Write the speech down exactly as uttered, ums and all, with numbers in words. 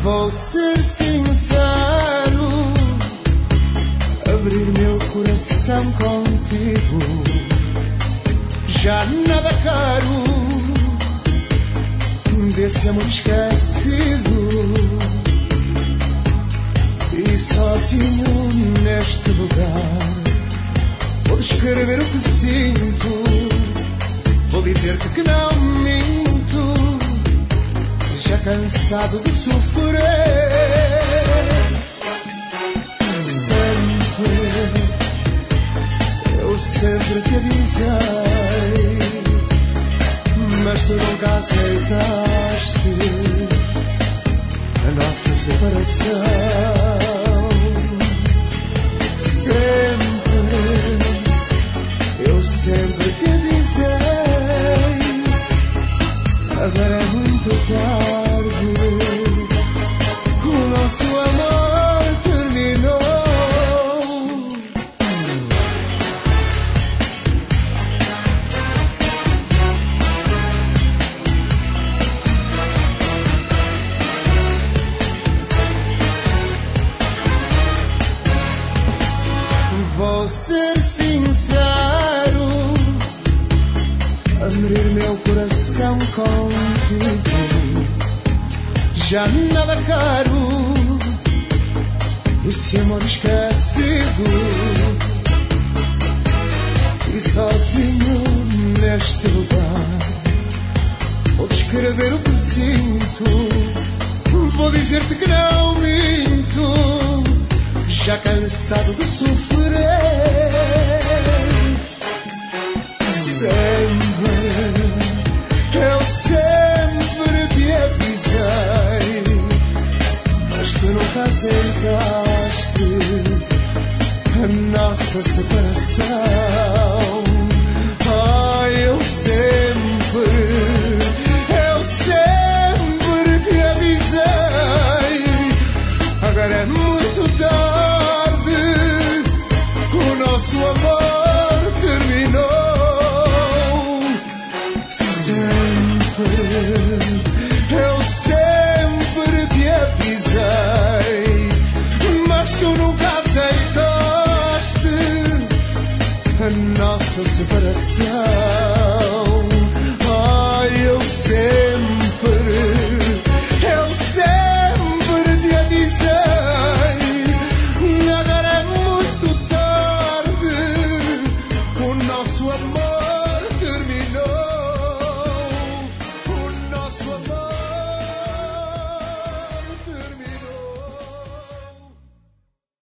Vou ser sincero, abrir meu coração contigo, já nada caro desse amor esquecido. E sozinho neste lugar vou descrever o que sinto, vou dizer-te que não minto, já cansado de sofrer. Sempre, eu sempre te avisei, mas tu nunca aceitaste a nossa separação. Sempre, eu sempre te avisei, agora é muito tarde, o nosso amor terminou. Vou ser sincero, abrir meu coração contigo, já nada caro esse amor esquecido. E sozinho neste lugar vou descrever o que sinto, vou dizer-te que não minto, já cansado de sofrer. Sempre, eu sempre te avisei, mas tu nunca aceitaste a nossa separação.